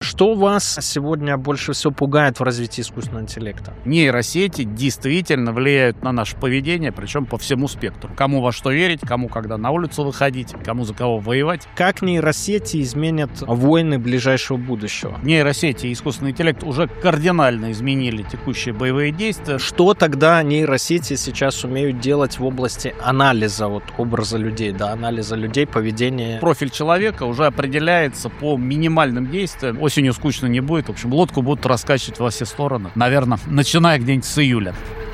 Что вас сегодня больше всего пугает в развитии искусственного интеллекта? Нейросети действительно влияют на наше поведение, причем по всему спектру. Кому во что верить, кому когда на улицу выходить, кому за кого воевать. Как нейросети изменят войны ближайшего будущего? Нейросети и искусственный интеллект уже кардинально изменили текущие боевые действия. Что тогда нейросети сейчас умеют делать в области анализа образа людей, анализа людей, поведения? Профиль человека уже определяется по минимальным действиям. Осенью скучно не будет. В общем, лодку будут раскачивать во все стороны. Наверное, начиная где-нибудь с июля.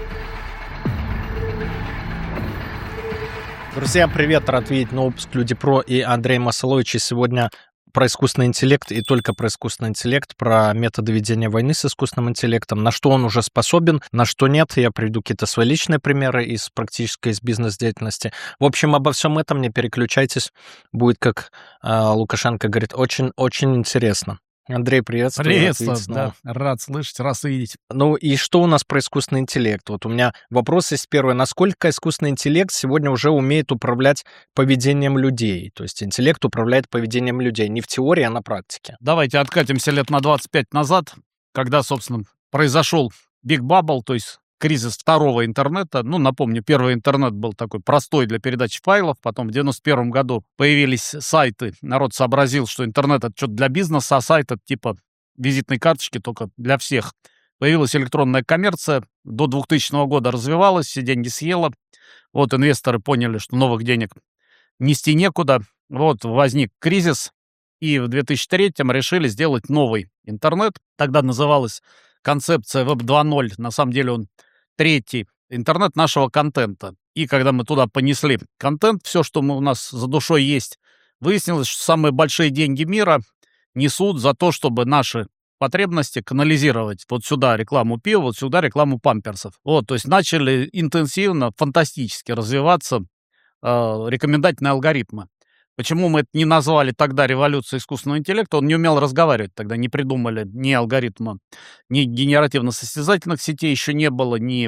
Друзья, привет! Рад видеть новый выпуск Люди Про и Андрей Масалович. И сегодня про искусственный интеллект и только про искусственный интеллект, про методы ведения войны с искусственным интеллектом, на что он уже способен, на что нет. Я приведу какие-то свои личные примеры из практической, из бизнес-деятельности. В общем, обо всем этом не переключайтесь. Будет, как Лукашенко говорит, очень-очень интересно. Андрей, приветствую. Приветствую, да. Рад слышать, рад видеть. Ну и что у нас про искусственный интеллект? У меня вопрос есть первый. Насколько искусственный интеллект сегодня уже умеет управлять поведением людей? То есть интеллект управляет поведением людей не в теории, а на практике. Давайте откатимся лет на 25 назад, когда, собственно, произошел Big Bubble, то есть кризис второго интернета. Напомню, первый интернет был такой простой для передачи файлов. Потом в 91 году появились сайты. Народ сообразил, что интернет — это что-то для бизнеса, а сайт — это типа визитной карточки, только для всех. Появилась электронная коммерция. До 2000 года развивалась, все деньги съела. Инвесторы поняли, что новых денег нести некуда. Возник кризис. И в 2003-м решили сделать новый интернет. Тогда называлась концепция Web 2.0. На самом деле он третий интернет нашего контента. И когда мы туда понесли контент, все, что у нас за душой есть, выяснилось, что самые большие деньги мира несут за то, чтобы наши потребности канализировать. Сюда рекламу пива, сюда рекламу памперсов. То есть начали интенсивно, фантастически развиваться рекомендательные алгоритмы. Почему мы это не назвали тогда революцией искусственного интеллекта? Он не умел разговаривать тогда, не придумали ни алгоритма, ни генеративно-состязательных сетей еще не было, ни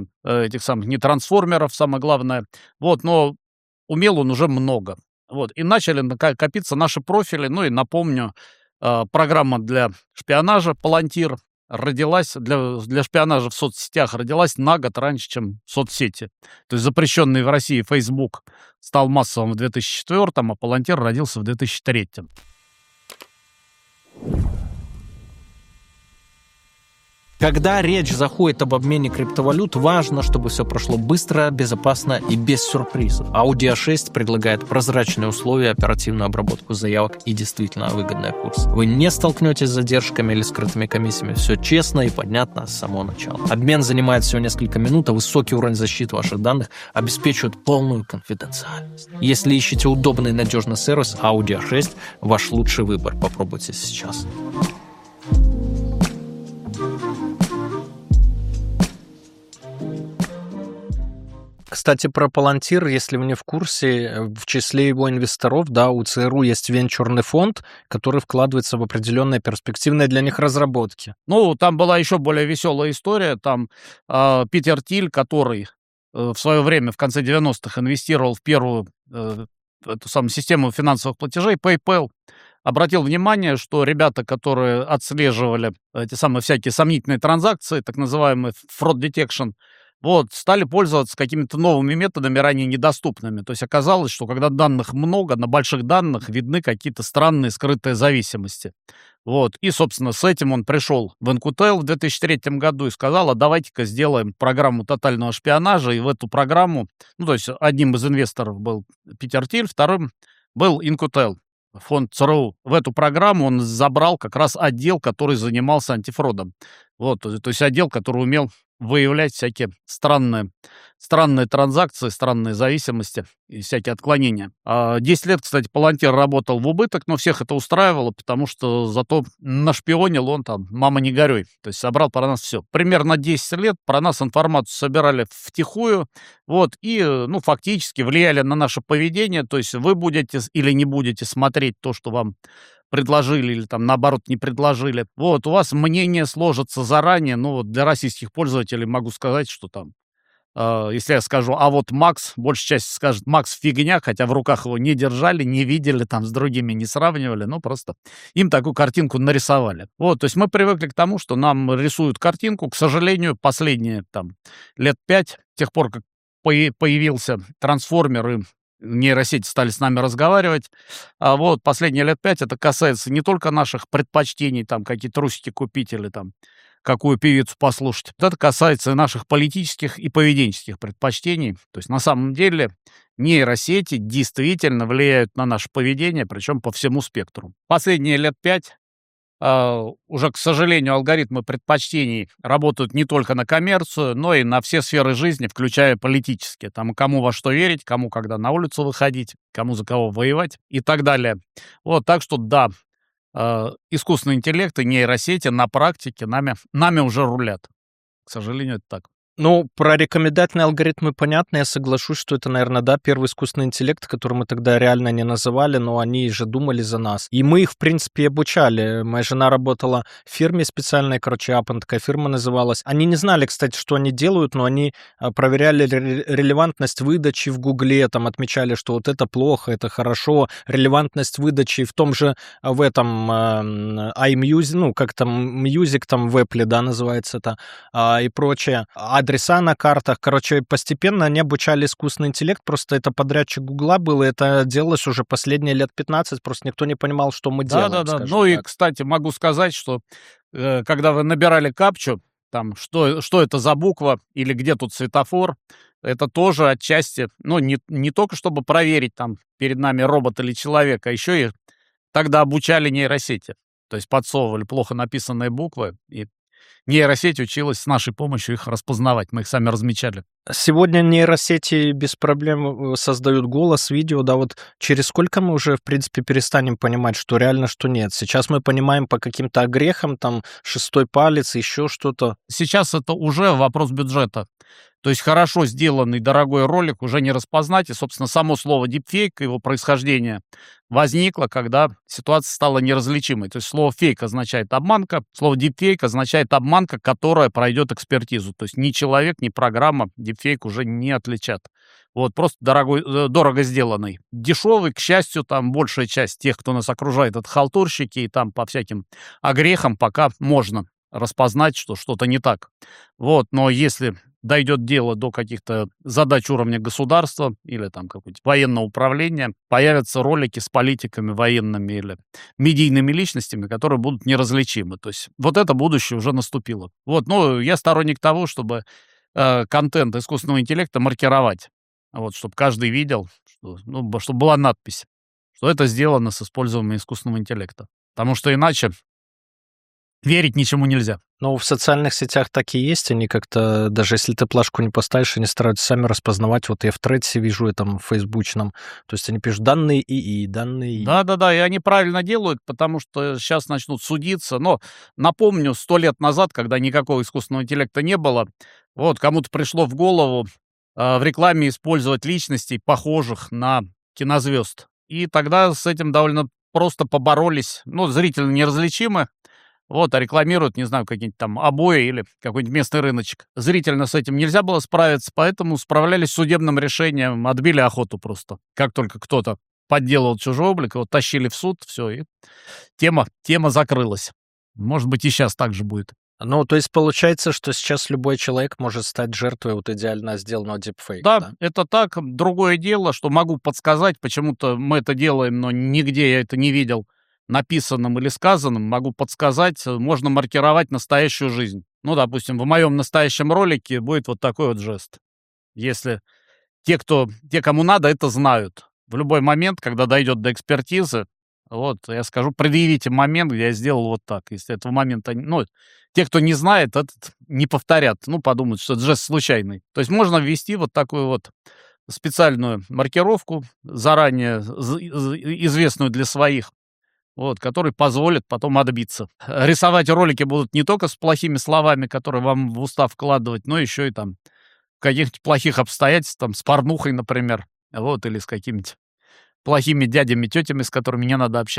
ни трансформеров, самое главное. Но умел он уже много. И начали копиться наши профили. И напомню, программа для шпионажа «Палантир» родилась, для шпионажа в соцсетях родилась на год раньше, чем соцсети. То есть запрещенный в России Facebook стал массовым в 2004-м, а Палантир родился в 2003-м. Когда речь заходит об обмене криптовалют, важно, чтобы все прошло быстро, безопасно и без сюрпризов. Audi A6 предлагает прозрачные условия, оперативную обработку заявок и действительно выгодный курс. Вы не столкнетесь с задержками или скрытыми комиссиями. Все честно и понятно с самого начала. Обмен занимает всего несколько минут, а высокий уровень защиты ваших данных обеспечивает полную конфиденциальность. Если ищете удобный и надежный сервис, Audi A6 – ваш лучший выбор. Попробуйте сейчас. Кстати, про Палантир, если вы не в курсе, в числе его инвесторов, у ЦРУ есть венчурный фонд, который вкладывается в определенные перспективные для них разработки. Там была еще более веселая история. Там Питер Тиль, который в свое время, в конце 90-х, инвестировал в первую эту самую систему финансовых платежей, PayPal, обратил внимание, что ребята, которые отслеживали эти самые всякие сомнительные транзакции, так называемый fraud detection, стали пользоваться какими-то новыми методами, ранее недоступными. То есть оказалось, что когда данных много, на больших данных видны какие-то странные скрытые зависимости. И, собственно, с этим он пришел в Инкутел в 2003 году и сказал, давайте-ка сделаем программу тотального шпионажа. И в эту программу, то есть одним из инвесторов был Питер Тиль, вторым был Инкутел, фонд ЦРУ. В эту программу он забрал как раз отдел, который занимался антифродом. То есть отдел, который умел выявлять всякие странные транзакции, странные зависимости и всякие отклонения. 10 лет, кстати, Палантир работал в убыток, но всех это устраивало, потому что зато нашпионил он там, мама не горюй. То есть собрал про нас все. Примерно 10 лет про нас информацию собирали втихую, и, фактически влияли на наше поведение. То есть вы будете или не будете смотреть то, что вам предложили или наоборот не предложили. У вас мнение сложится заранее. Для российских пользователей могу сказать, что Если я скажу, а вот Макс, большая часть скажет, Макс фигня, хотя в руках его не держали, не видели, там с другими не сравнивали, ну просто им такую картинку нарисовали. Вот, то есть мы привыкли к тому, что нам рисуют картинку, к сожалению, последние там лет 5, с тех пор, как появился трансформер и нейросети стали с нами разговаривать. А вот последние лет 5 это касается не только наших предпочтений, там, какие трусики купить или там какую певицу послушать. Вот это касается и наших политических и поведенческих предпочтений. То есть на самом деле нейросети действительно влияют на наше поведение, причем по всему спектру. Последние лет 5 уже, к сожалению, алгоритмы предпочтений работают не только на коммерцию, но и на все сферы жизни, включая политические. Там кому во что верить, кому когда на улицу выходить, кому за кого воевать и так далее. Вот, так что да, искусственный интеллект и нейросети на практике нами уже рулят. К сожалению, это так. Ну, про рекомендательные алгоритмы понятно, я соглашусь, что это, наверное, да, первый искусственный интеллект, который мы тогда реально не называли, но они же думали за нас. И мы их, в принципе, обучали. Моя жена работала в фирме специальной, короче, Appen такая фирма называлась. Они не знали, кстати, что они делают, но они проверяли релевантность выдачи в Гугле, там отмечали, что вот это плохо, это хорошо, релевантность выдачи в том же, в этом iMusic, ну, как там, Music там в Apple, да, называется это, и прочее. Адреса на картах. Короче, постепенно они обучали искусственный интеллект, просто это подрядчик Гугла был, и это делалось уже последние лет 15, просто никто не понимал, что мы делаем. Да-да-да. Ну и, кстати, могу сказать, что когда вы набирали капчу, там, что это за буква или где тут светофор, это тоже отчасти, ну, не только чтобы проверить, там, перед нами робот или человек, а еще и тогда обучали нейросети. То есть подсовывали плохо написанные буквы, и нейросеть училась с нашей помощью их распознавать. Мы их сами размечали. Сегодня нейросети без проблем создают голос, видео, да, вот через сколько мы уже, в принципе, перестанем понимать, что реально, что нет? Сейчас мы понимаем по каким-то огрехам, там, шестой палец, еще что-то. Сейчас это уже вопрос бюджета. То есть хорошо сделанный дорогой ролик уже не распознать, и, собственно, само слово deepfake, его происхождение возникло, когда ситуация стала неразличимой. То есть слово фейк означает обманка, слово deepfake означает обманка, которая пройдет экспертизу. То есть ни человек, ни программа deepfake уже не отличат. Вот, просто дорого сделанный. Дешевый, к счастью, там большая часть тех, кто нас окружает, это халтурщики, и там по всяким огрехам пока можно распознать, что что-то не так. Вот, но если дойдет дело до каких-то задач уровня государства или там какого-нибудь военного управления, появятся ролики с политиками военными или медийными личностями, которые будут неразличимы. То есть вот это будущее уже наступило. Вот, ну, я сторонник того, чтобы контент искусственного интеллекта маркировать. Вот, чтобы каждый видел, что, ну, чтобы была надпись, что это сделано с использованием искусственного интеллекта. Потому что иначе верить ничему нельзя. Ну, в социальных сетях так и есть, они как-то, даже если ты плашку не поставишь, они стараются сами распознавать. Вот я в Threads вижу, этом фейсбучном, то есть они пишут данные ИИ, данные ИИ. Да-да-да, и они правильно делают, потому что сейчас начнут судиться. Но напомню, 100 лет назад, когда никакого искусственного интеллекта не было, вот кому-то пришло в голову в рекламе использовать личностей, похожих на кинозвезд. И тогда с этим довольно просто поборолись. Ну, зрительно неразличимы. Вот, а рекламируют, не знаю, какие-нибудь там обои или какой-нибудь местный рыночек. Зрительно с этим нельзя было справиться, поэтому справлялись судебным решением, отбили охоту просто. Как только кто-то подделал чужой облик, его тащили в суд, все, и тема закрылась. Может быть, и сейчас так же будет. Ну, то есть получается, что сейчас любой человек может стать жертвой вот идеально сделанного дипфейка, Да, да? это так. Другое дело, что могу подсказать, почему-то мы это делаем, но нигде я это не видел написанным или сказанным, могу подсказать, можно маркировать настоящую жизнь. Ну, допустим, в моем настоящем ролике будет вот такой вот жест. Если те, кому надо, это знают. В любой момент, когда дойдет до экспертизы, вот, я скажу, предъявите момент, где я сделал вот так. Если этого момента, ну, те, кто не знает, этот не повторят, ну, подумают, что это жест случайный. То есть можно ввести вот такую вот специальную маркировку, заранее известную для своих, вот, который позволит потом отбиться. Рисовать ролики будут не только с плохими словами, которые вам в уста вкладывать, но еще и там в каких-нибудь плохих обстоятельствах, там, с порнухой, например, вот, или с какими-нибудь плохими дядями, тетями, с которыми не надо общаться.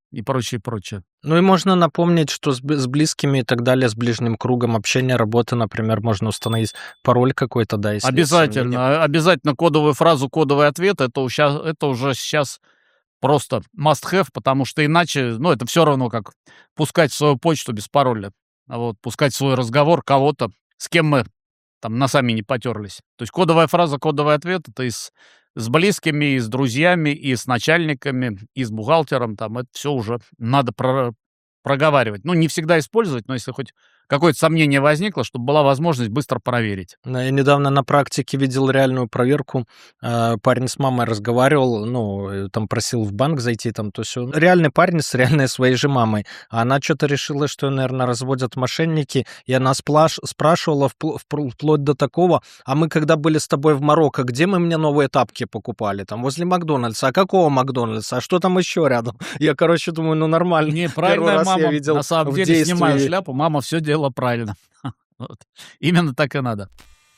и прочее, прочее. Ну и можно напомнить, что с близкими и так далее, с ближним кругом общения, работы, например, можно установить пароль какой-то, да, если есть сомнения. Обязательно кодовую фразу, кодовый ответ, это уже сейчас просто must-have, потому что иначе, ну, это все равно как пускать в свою почту без пароля. Вот, пускать в свой разговор кого-то, с кем мы там носами не потерлись. То есть кодовая фраза, кодовый ответ — это с близкими, и с друзьями, и с начальниками, и с бухгалтером. Там это все уже надо проговаривать. Ну, не всегда использовать, но если хоть какое-то сомнение возникло, чтобы была возможность быстро проверить. Я недавно на практике видел реальную проверку. Парень с мамой разговаривал, ну, там просил в банк зайти, там, то есть он реальный парень с реальной своей же мамой. А она что-то решила, что, наверное, разводят мошенники, и она спрашивала вплоть до такого: а мы когда были с тобой в Марокко, где мы мне новые тапки покупали? Там, возле Макдональдса. А какого Макдональдса? А что там еще рядом? Я, короче, думаю, ну, нормально. Неправильная мама, я видел на самом деле, действии. снимаю шляпу, мама все делала правильно. Вот. Именно так и надо.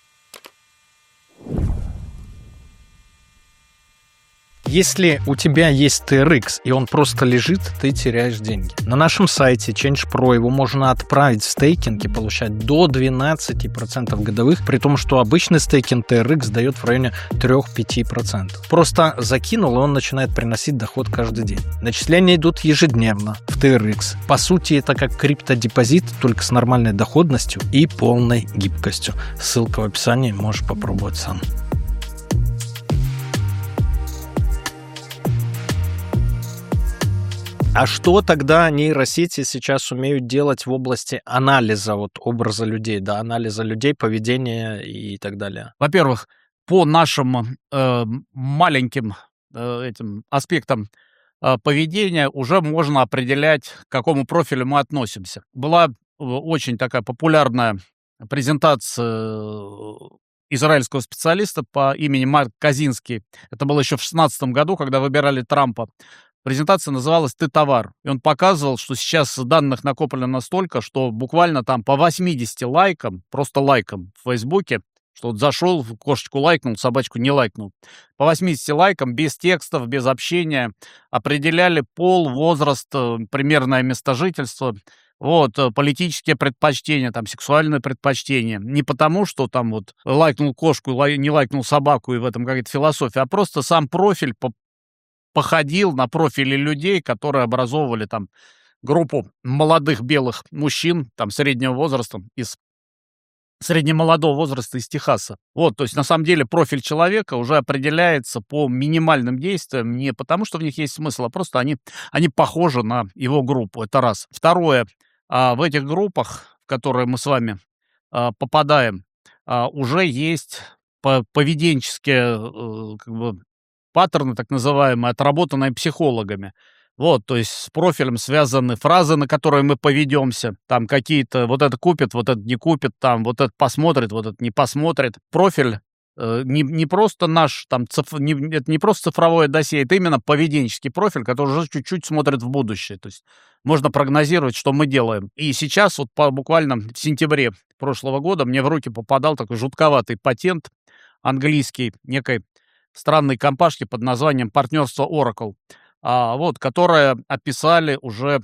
Если у тебя есть TRX, и он просто лежит, ты теряешь деньги. На нашем сайте Change Pro его можно отправить в стейкинг и получать до 12% годовых, при том, что обычный стейкинг TRX дает в районе 3-5%. Просто закинул, и он начинает приносить доход каждый день. Начисления идут ежедневно в TRX. По сути, это как криптодепозит, только с нормальной доходностью и полной гибкостью. Ссылка в описании, можешь попробовать сам. А что тогда нейросети сейчас умеют делать в области анализа вот образа людей, да, анализа людей, поведения и так далее? Во-первых, по нашим маленьким этим аспектам поведения уже можно определять, к какому профилю мы относимся. Была очень такая популярная презентация израильского специалиста по имени Марк Казинский. Это было еще в 2016 году, когда выбирали Трампа. Презентация называлась «Ты товар». И он показывал, что сейчас данных накоплено настолько, что буквально там по 80 лайкам, просто лайкам в Фейсбуке, что вот зашел, кошечку лайкнул, собачку не лайкнул, по 80 лайкам, без текстов, без общения, определяли пол, возраст, примерное место жительства, вот, политические предпочтения, там, сексуальные предпочтения. Не потому, что там вот лайкнул кошку, не лайкнул собаку, и в этом какая-то философия, а просто сам профиль походил на профили людей, которые образовывали там группу молодых белых мужчин, там, среднего возраста, среднемолодого возраста из Техаса. Вот, то есть, на самом деле, профиль человека уже определяется по минимальным действиям, не потому, что в них есть смысл, а просто они похожи на его группу. Это раз. Второе, в этих группах, в которые мы с вами попадаем, уже есть поведенческие как бы паттерны, так называемые, отработанные психологами. Вот, то есть с профилем связаны фразы, на которые мы поведемся. Там какие-то, вот это купит, вот это не купит, там вот это посмотрит, вот это не посмотрит. Профиль не просто наш, там, это не просто цифровое досье, это именно поведенческий профиль, который уже чуть-чуть смотрит в будущее. То есть можно прогнозировать, что мы делаем. И сейчас, вот буквально в сентябре прошлого года, мне в руки попадал такой жутковатый патент английский некой странной компашки под названием «Партнерство Oracle», вот, которые описали уже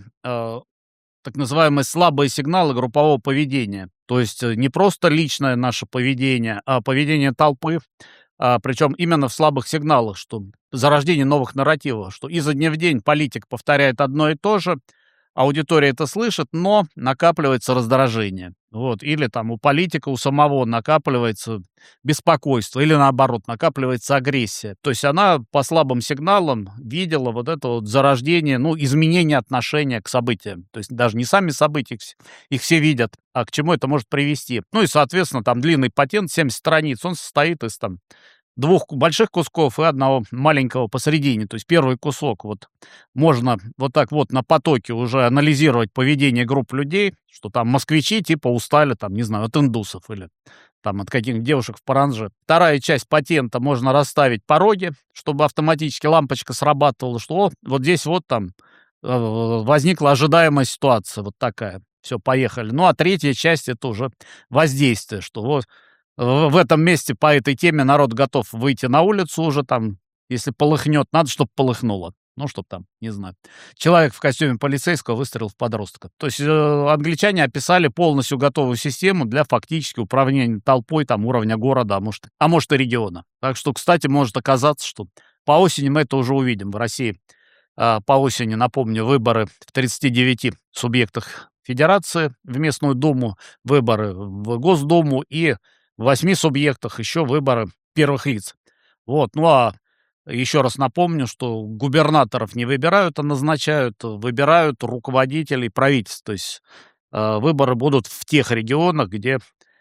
так называемые слабые сигналы группового поведения. То есть не просто личное наше поведение, а поведение толпы, причем именно в слабых сигналах, что зарождение новых нарративов, что изо дня в день политик повторяет одно и то же, аудитория это слышит, но накапливается раздражение. Вот. Или там у политика, у самого накапливается беспокойство, или наоборот, накапливается агрессия. То есть она по слабым сигналам видела вот это вот зарождение, ну, изменение отношения к событиям. То есть даже не сами события, их все видят, а к чему это может привести. Ну и, соответственно, там длинный патент, 70 страниц, он состоит из там 2 больших кусков и одного маленького посередине. То есть первый кусок вот можно вот так вот на потоке уже анализировать поведение групп людей, что там москвичи типа устали, там, не знаю, от индусов или там от каких-нибудь девушек в паранже. Вторая часть патента — можно расставить пороги, чтобы автоматически лампочка срабатывала, что вот здесь вот там возникла ожидаемая ситуация, вот такая. Все, поехали. Ну, а третья часть — это уже воздействие, что вот в этом месте по этой теме народ готов выйти на улицу уже там, если полыхнет, надо, чтобы полыхнуло. Ну, чтоб там, не знаю, человек в костюме полицейского выстрелил в подростка. То есть англичане описали полностью готовую систему для фактически управления толпой там уровня города, а может и региона. Так что, кстати, может оказаться, что по осени мы это уже увидим в России. По осени, напомню, выборы в 39 субъектах федерации в местную думу, выборы в Госдуму и в 8 субъектах еще выборы первых лиц. Вот, ну а еще раз напомню, что губернаторов не выбирают, а назначают, выбирают руководителей правительств. То есть выборы будут в тех регионах, где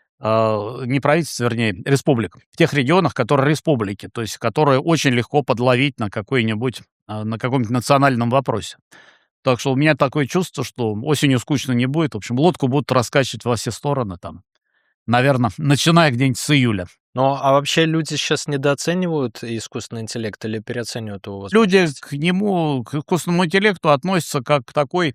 не правительств, вернее, республик, в тех регионах, которые республики, то есть которые очень легко подловить на на каком-нибудь национальном вопросе. Так что у меня такое чувство, что осенью скучно не будет. В общем, лодку будут раскачивать во все стороны там, наверное, начиная где-нибудь с июля. Ну, а вообще люди сейчас недооценивают искусственный интеллект или переоценивают его Люди возможности? к нему, к искусственному интеллекту относятся как к такой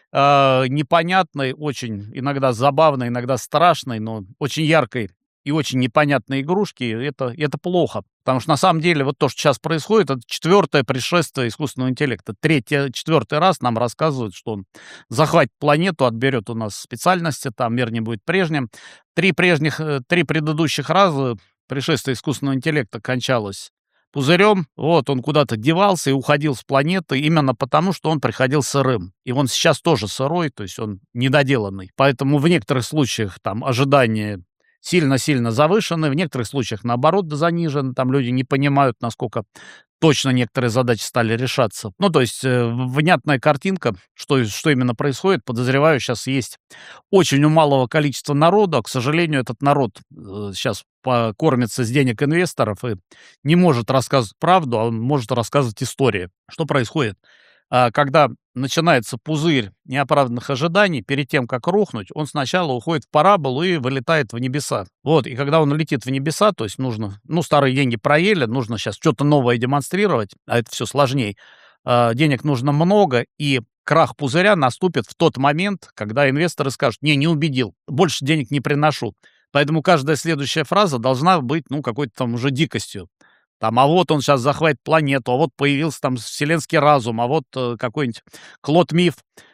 непонятной, очень иногда забавной, иногда страшной, но очень яркой и очень непонятной игрушки. Это плохо. Потому что на самом деле вот то, что сейчас происходит, это четвертое пришествие искусственного интеллекта. Четвертый раз нам рассказывают, что он захватит планету, отберет у нас специальности, там мир не будет прежним. Три предыдущих раза пришествие искусственного интеллекта кончалось пузырем, вот, он куда-то девался и уходил с планеты именно потому, что он приходил сырым. И он сейчас тоже сырой, то есть он недоделанный. Поэтому в некоторых случаях там ожидания сильно-сильно завышены, в некоторых случаях, наоборот, занижены. Там люди не понимают, насколько точно некоторые задачи стали решаться. Ну, то есть внятная картинка, что именно происходит, подозреваю, сейчас есть очень у малого количества народа. К сожалению, этот народ сейчас кормится с денег инвесторов и не может рассказывать правду, а он может рассказывать истории. Что происходит? Когда начинается пузырь неоправданных ожиданий, перед тем, как рухнуть, он сначала уходит в параболу и вылетает в небеса. Вот, и когда он летит в небеса, то есть нужно, старые деньги проели, нужно сейчас что-то новое демонстрировать, а это все сложнее. Денег нужно много, и крах пузыря наступит в тот момент, когда инвесторы скажут: не убедил, больше денег не приношу. Поэтому каждая следующая фраза должна быть, какой-то там уже дикостью. Там, а вот он сейчас захватит планету, а вот появился там вселенский разум, а вот какой-нибудь Клод Миф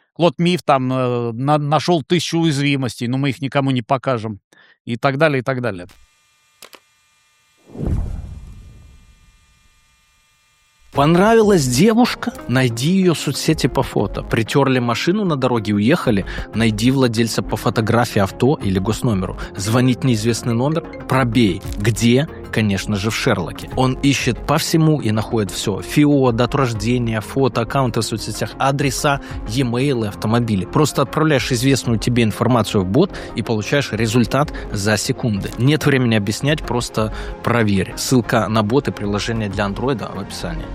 там нашел 1000 уязвимостей, но мы их никому не покажем. И так далее, и так далее. Понравилась девушка? Найди ее в соцсети по фото. Притерли машину на дороге, уехали? Найди владельца по фотографии авто или госномеру. Звонить неизвестный номер? Пробей. Где? Конечно же, в Шерлоке. Он ищет по всему и находит все. ФИО, дату рождения, фото, аккаунты в соцсетях, адреса, e-mail, автомобили. Просто отправляешь известную тебе информацию в бот и получаешь результат за секунды. Нет времени объяснять, просто проверь. Ссылка на бот и приложение для андроида в описании.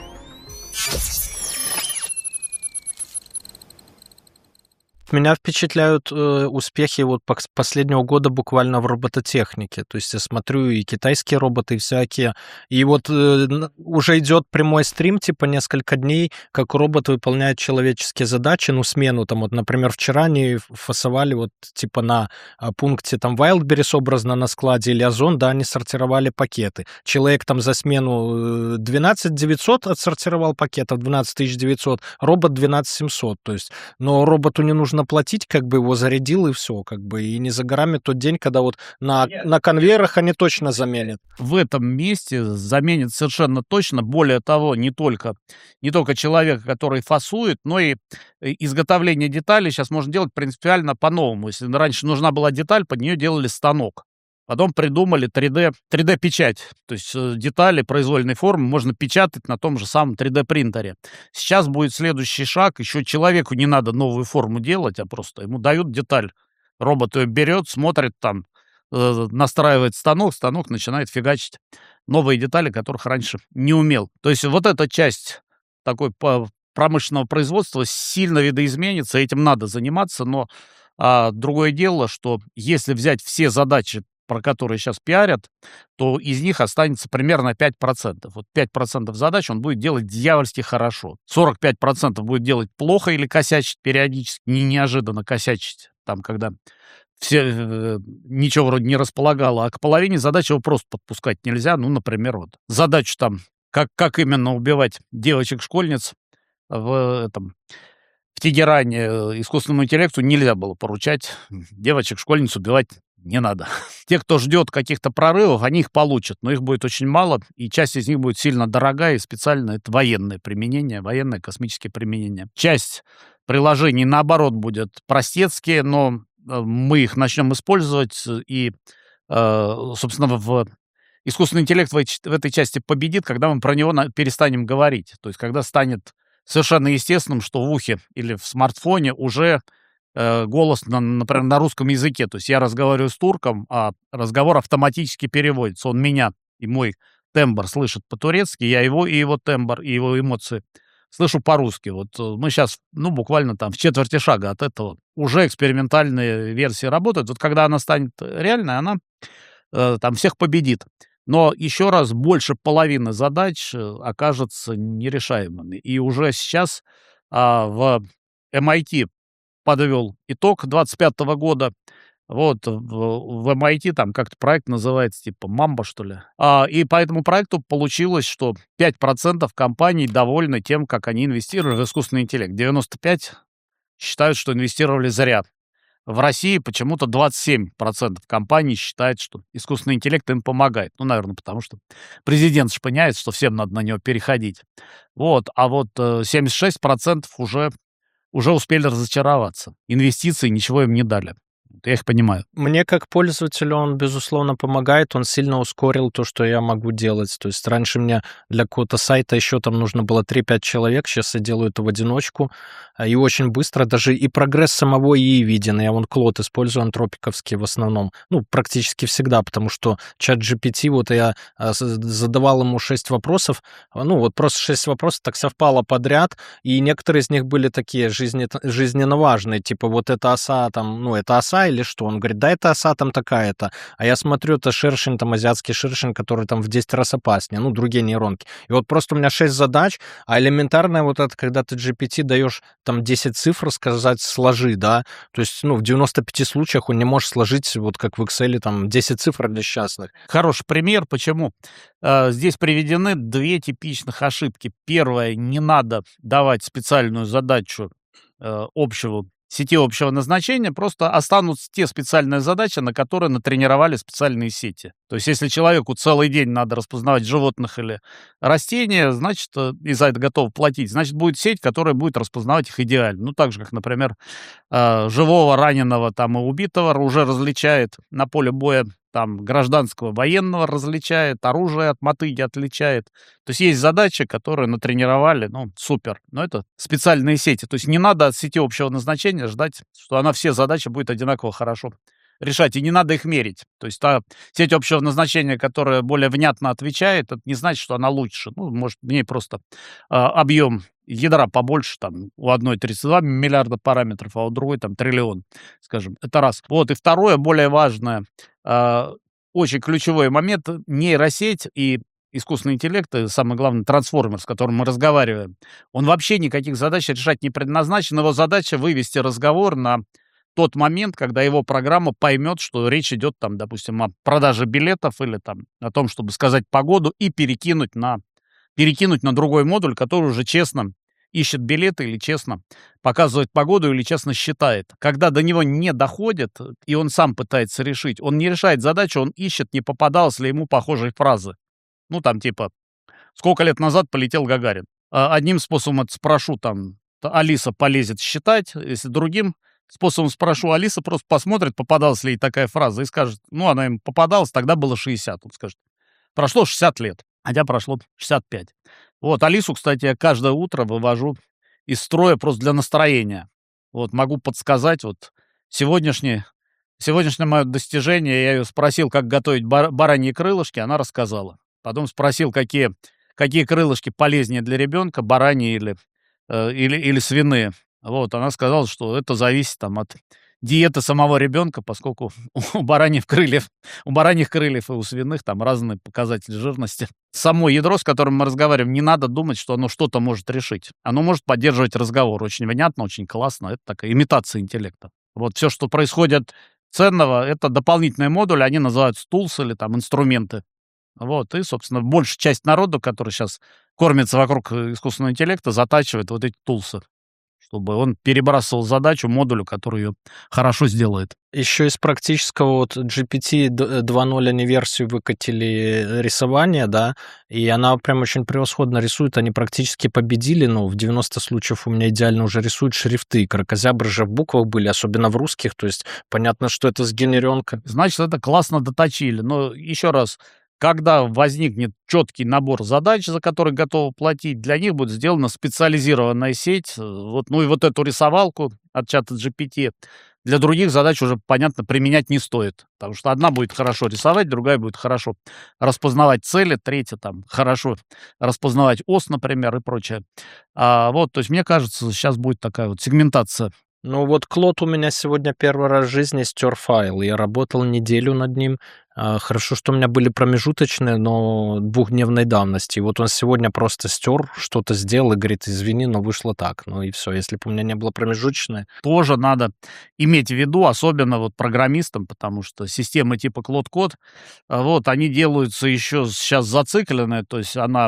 Меня впечатляют успехи последнего года буквально в робототехнике. То есть я смотрю и китайские роботы, и всякие. И вот уже идет прямой стрим, типа несколько дней, как робот выполняет человеческие задачи, смену там, вот, например, вчера они фасовали вот типа на пункте там Wildberries образно на складе или Озон, да, они сортировали пакеты. Человек там за смену 12 900 отсортировал пакетов, 12 900, робот 12 700. То есть, но роботу не нужно платить, как бы его зарядил и все, как бы, и не за горами тот день, когда вот на конвейерах они точно заменят. В этом месте заменят совершенно точно, более того, не только человека, который фасует, но и изготовление деталей сейчас можно делать принципиально по-новому. Если раньше нужна была деталь, под нее делали станок. Потом придумали 3D-печать, то есть детали произвольной формы можно печатать на том же самом 3D-принтере. Сейчас будет следующий шаг, еще человеку не надо новую форму делать, а просто ему дают деталь. Робот ее берет, смотрит там, настраивает станок начинает фигачить новые детали, которых раньше не умел. То есть вот эта часть такой промышленного производства сильно видоизменится, этим надо заниматься, но другое дело, что если взять все задачи, про которые сейчас пиарят, то из них останется примерно 5%. Вот 5% задач он будет делать дьявольски хорошо. 45% будет делать плохо или косячить периодически, неожиданно косячить, там, когда все ничего вроде не располагало, а к половине задач его просто подпускать нельзя. Например, вот задачу там, как именно убивать девочек-школьниц в Тегеране искусственному интеллекту нельзя было поручать девочек, школьниц убивать не надо. Те, кто ждет каких-то прорывов, они их получат, но их будет очень мало, и часть из них будет сильно дорогая, и специально это военное применение, военное космическое применение. Часть приложений, наоборот, будет простецкие, но мы их начнем использовать, и, собственно, искусственный интеллект в этой части победит, когда мы про него перестанем говорить. То есть, когда станет совершенно естественным, что в ухе или в смартфоне уже голос, например, на русском языке. То есть я разговариваю с турком, а разговор автоматически переводится. Он меня и мой тембр слышит по-турецки, я его и его тембр, и его эмоции слышу по-русски. Вот мы сейчас, буквально там в четверти шага от этого. Уже экспериментальные версии работают. Вот когда она станет реальной, она там всех победит. Но еще раз, больше половины задач окажется нерешаемыми. И уже сейчас в MIT подвел итог 25 года. Вот в MIT там как-то проект называется, типа Мамба, что ли. И по этому проекту получилось, что 5% компаний довольны тем, как они инвестировали в искусственный интеллект. 95% считают, что инвестировали зря. В России почему-то 27% компаний считают, что искусственный интеллект им помогает. Наверное, потому что президент шпыняет, что всем надо на него переходить. Вот. А вот 76% уже успели разочароваться. Инвестиции ничего им не дали. Я их понимаю. Мне как пользователю он, безусловно, помогает. Он сильно ускорил то, что я могу делать. То есть раньше мне для какого-то сайта еще там нужно было 3-5 человек. Сейчас я делаю это в одиночку. И очень быстро. Даже и прогресс самого ИИ виден. Я вон Клод использую, антропиковский в основном. Практически всегда, потому что чат GPT, вот я задавал ему 6 вопросов. Вот просто 6 вопросов так совпало подряд. И некоторые из них были такие жизненно важные. Типа вот эта оса там, это оса или что? Он говорит, да, это оса там такая-то. А я смотрю, это шершень, там азиатский шершень, который там в 10 раз опаснее, другие нейронки. И вот просто у меня 6 задач, а элементарное вот это, когда ты GPT даешь там 10 цифр сказать, сложи, да, то есть, в 95 случаях он не может сложить, вот как в Excel, там 10 цифр для счастных. Хороший пример, почему? Здесь приведены 2 типичных ошибки. Первое, не надо давать специальную задачу сети общего назначения, просто останутся те специальные задачи, на которые натренировали специальные сети. То есть если человеку целый день надо распознавать животных или растения, значит, и за это готов платить, значит, будет сеть, которая будет распознавать их идеально. Так же, как, например, живого, раненого там, и убитого уже различает на поле боя, там, гражданского, военного различает, оружие от мотыги отличает. То есть есть задачи, которые натренировали, супер. Но это специальные сети. То есть не надо от сети общего назначения ждать, что она все задачи будет одинаково хорошо решать, и не надо их мерить. То есть та сеть общего назначения, которая более внятно отвечает, это не значит, что она лучше. Может, в ней просто объем ядра побольше, там, у одной 32 миллиарда параметров, а у другой там триллион, скажем. Это раз. Вот, и второе, более важное, очень ключевой момент, нейросеть и искусственный интеллект, и самое главное, трансформер, с которым мы разговариваем, он вообще никаких задач решать не предназначен. Его задача вывести разговор на тот момент, когда его программа поймет, что речь идет, там, допустим, о продаже билетов или там, о том, чтобы сказать погоду и перекинуть на другой модуль, который уже честно ищет билеты или честно показывает погоду или честно считает. Когда до него не доходит, и он сам пытается решить, он не решает задачу, он ищет, не попадалось ли ему похожей фразы. Типа, сколько лет назад полетел Гагарин. Одним способом это спрошу, там, Алиса полезет считать, если другим способом спрошу, Алиса просто посмотрит, попадалась ли ей такая фраза, и скажет, она им попадалась, тогда было 60. Он скажет, прошло 60 лет, хотя прошло 65. Вот, Алису, кстати, я каждое утро вывожу из строя просто для настроения. Вот, могу подсказать, сегодняшнее мое достижение, я ее спросил, как готовить бараньи крылышки, она рассказала. Потом спросил, какие крылышки полезнее для ребенка, бараньи или свиные. Вот, она сказала, что это зависит там от диеты самого ребенка, поскольку у бараньих крыльев и у свиных там разные показатели жирности. Само ядро, с которым мы разговариваем, не надо думать, что оно что-то может решить. Оно может поддерживать разговор очень внятно, очень классно. Это такая имитация интеллекта. Вот все, что происходит ценного, это дополнительные модули, они называются tools или там инструменты. Вот, и, собственно, большая часть народу, который сейчас кормится вокруг искусственного интеллекта, затачивает вот эти тулсы, чтобы он перебрасывал задачу модулю, который ее хорошо сделает. Еще из практического вот GPT 2.0 они версию выкатили рисования, да, и она прям очень превосходно рисует, они практически победили, но в 90 случаев у меня идеально уже рисуют шрифты, кракозябры же в буквах были, особенно в русских, то есть понятно, что это сгенеренка. Значит, это классно доточили. Но еще раз, когда возникнет четкий набор задач, за которые готовы платить, для них будет сделана специализированная сеть. Вот, ну и вот эту рисовалку от чата GPT для других задач уже, понятно, применять не стоит. Потому что одна будет хорошо рисовать, другая будет хорошо распознавать цели, третья там хорошо распознавать ос, например, и прочее. Вот, то есть мне кажется, сейчас будет такая вот сегментация. Ну вот Клод у меня сегодня первый раз в жизни стер файл. Я работал неделю над ним. Хорошо, что у меня были промежуточные, но двухдневной давности. И вот он сегодня просто стер, что-то сделал и говорит, извини, но вышло так. Ну и все. Если бы у меня не было промежуточной. Тоже надо иметь в виду, особенно вот программистам, потому что системы типа Claude Code, вот, они делаются еще сейчас зацикленные, то есть она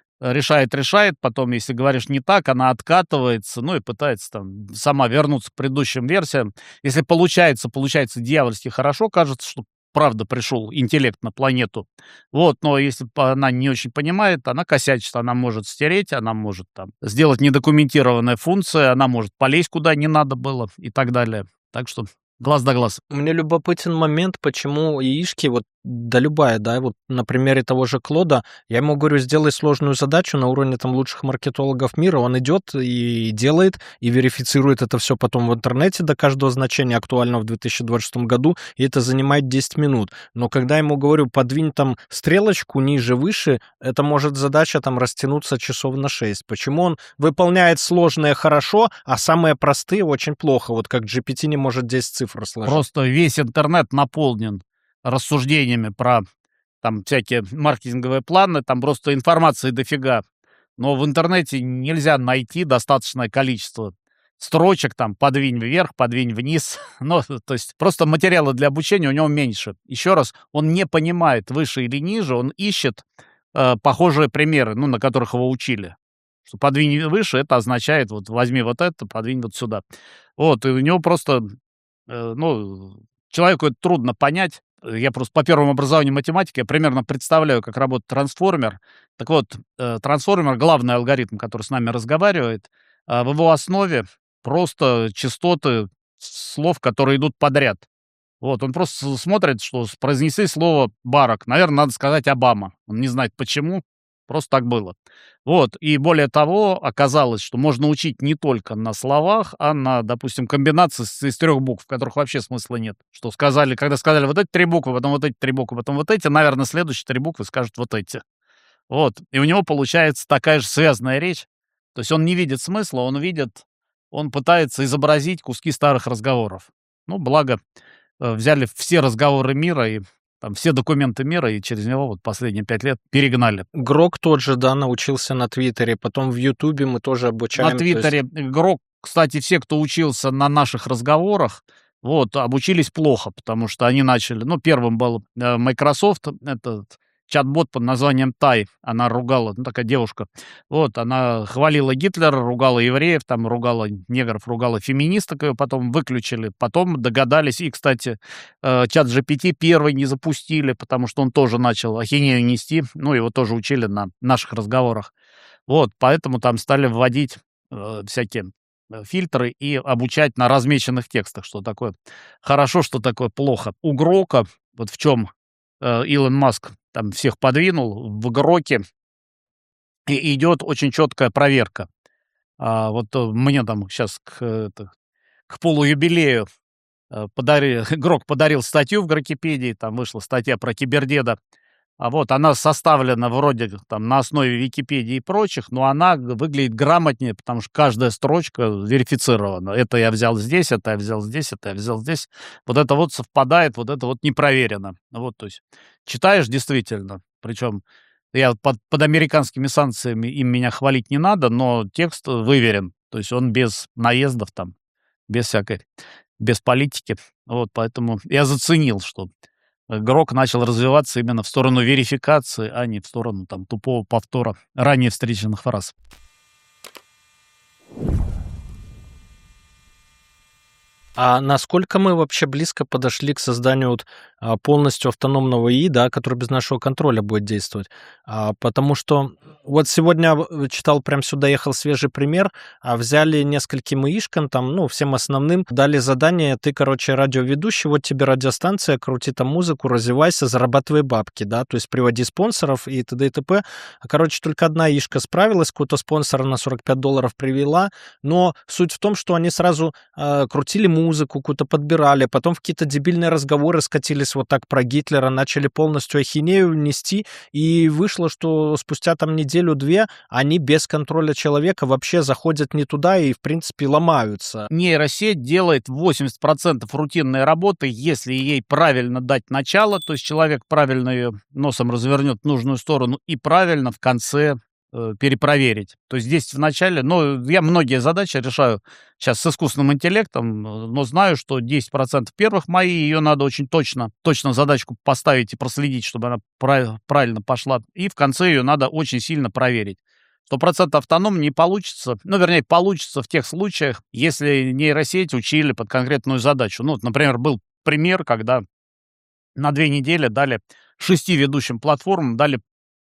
решает, потом, если говоришь не так, она откатывается, ну и пытается там сама вернуться к предыдущим версиям. Если получается дьявольски хорошо, кажется, что правда пришел интеллект на планету. Вот, но если она не очень понимает, она косячит, она может стереть, она может там сделать недокументированные функции, она может полезть куда не надо было и так далее. Так что глаз да глаз. Мне любопытен момент, почему яишки, вот, да любая, да, вот на примере того же Клода, я ему говорю, сделай сложную задачу на уровне там лучших маркетологов мира, он идет и делает, и верифицирует это все потом в интернете до каждого значения актуального в 2026 году, и это занимает 10 минут. Но когда я ему говорю, подвинь там стрелочку ниже, выше, это может задача там растянуться часов на 6. Почему он выполняет сложное хорошо, а самые простые очень плохо, вот как GPT не может 10 цифр сложить? Просто весь интернет наполнен рассуждениями про там всякие маркетинговые планы, там просто информации дофига. Но в интернете нельзя найти достаточное количество строчек, там, подвинь вверх, подвинь вниз. Ну, то есть просто материала для обучения у него меньше. Еще раз, он не понимает, выше или ниже, он ищет похожие примеры, ну, на которых его учили. Что подвинь выше, это означает, вот возьми вот это, подвинь вот сюда. Вот, и у него просто, ну, человеку это трудно понять. Я просто по первому образованию математики, я примерно представляю, как работает трансформер. Так вот, трансформер, главный алгоритм, который с нами разговаривает, в его основе просто частоты слов, которые идут подряд. Вот, он просто смотрит, что произнесли слово «Барак». Наверное, надо сказать «Обама». Он не знает почему, просто так было. Вот, и более того, оказалось, что можно учить не только на словах, а на, допустим, комбинации из 3 букв, в которых вообще смысла нет. Что сказали, когда сказали вот эти 3 буквы, потом вот эти 3 буквы, потом вот эти, наверное, следующие 3 буквы скажут вот эти. Вот, и у него получается такая же связанная речь. То есть он не видит смысла, он пытается изобразить куски старых разговоров. Ну, благо, взяли все разговоры мира и там все документы мира, и через него вот последние 5 лет перегнали. Грок тот же, да, научился на Твиттере, потом в Ютубе мы тоже обучаем. На Твиттере Грок, кстати, все, кто учился на наших разговорах, вот, обучились плохо, потому что они начали, ну, первым был Microsoft, этот чат-бот под названием Тай, она ругала, ну, такая девушка, вот, она хвалила Гитлера, ругала евреев, там, ругала негров, ругала феминисток, ее потом выключили, потом догадались, и, кстати, чат GPT первый не запустили, потому что он тоже начал ахинею нести, ну, его тоже учили на наших разговорах, вот, поэтому там стали вводить всякие фильтры и обучать на размеченных текстах, что такое хорошо, что такое плохо. У Грока, вот в чем Илон Маск там всех подвинул, в Гроке идет очень четкая проверка. Вот мне там сейчас к полуюбилею Грок подарил статью в Грокипедии, там вышла статья про Кибердеда. Вот она составлена вроде там на основе Википедии и прочих, но она выглядит грамотнее, потому что каждая строчка верифицирована. Это я взял здесь, это я взял здесь, это я взял здесь. Вот это вот совпадает, вот это вот не проверено. Вот, то есть читаешь действительно, причем я под американскими санкциями им меня хвалить не надо, но текст выверен. То есть он без наездов там, без всякой, без политики. Вот, поэтому я заценил, что Грок начал развиваться именно в сторону верификации, а не в сторону там тупого повтора ранее встреченных фраз. А насколько мы вообще близко подошли к созданию полностью автономного ИИ, да, который без нашего контроля будет действовать? Потому что вот сегодня читал, прям сюда ехал свежий пример, взяли нескольким ИИшкам, там, ну, всем основным, дали задание, ты, короче, радиоведущий, вот тебе радиостанция, крути там музыку, развивайся, зарабатывай бабки, да, то есть приводи спонсоров и т.д. и т.п. Короче, только одна ИИшка справилась, какого-то спонсора на $45 привела, но суть в том, что они сразу крутили музыку, какую-то подбирали, потом в какие-то дебильные разговоры скатились вот так про Гитлера, начали полностью ахинею нести, и вышло, что спустя там неделю-две они без контроля человека вообще заходят не туда и, в принципе, ломаются. Нейросеть делает 80% рутинной работы, если ей правильно дать начало, то есть человек правильно ее носом развернет в нужную сторону и правильно в конце перепроверить. То есть здесь в начале, я многие задачи решаю сейчас с искусственным интеллектом, но знаю, что 10% первых мои, ее надо очень точно задачку поставить и проследить, чтобы она правильно пошла, и в конце ее надо очень сильно проверить. 100% автоном не получится, вернее, получится в тех случаях, если нейросеть учили под конкретную задачу. Ну, вот, например, был пример, когда на 2 недели дали 6 ведущим платформам, дали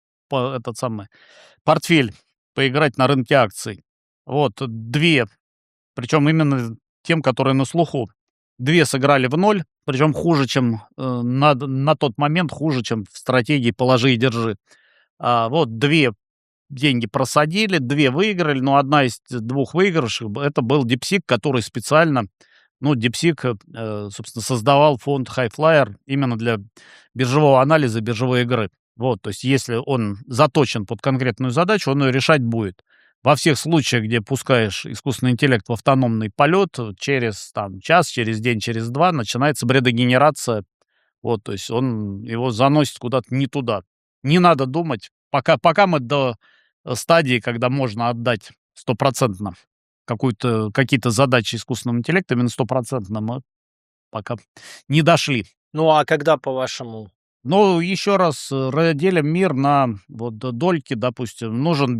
портфель поиграть на рынке акций. Вот, 2, причем именно тем, которые на слуху. 2 сыграли в ноль, причем хуже, чем на тот момент, хуже, чем в стратегии «положи и держи». Вот 2 деньги просадили, 2 выиграли, но одна из 2 выигравших это был DeepSeek, который специально, DeepSeek, собственно, создавал фонд Highflyer именно для биржевого анализа, биржевой игры. Вот, то есть если он заточен под конкретную задачу, он ее решать будет. Во всех случаях, где пускаешь искусственный интеллект в автономный полет, через час, через день, через 2 начинается бредогенерация. Вот, то есть он его заносит куда-то не туда. Не надо думать, пока мы до стадии, когда можно отдать стопроцентно какие-то задачи искусственному интеллекту, именно стопроцентно мы пока не дошли. Ну, а когда, по-вашему? Еще раз, делим мир на дольки, допустим, нужно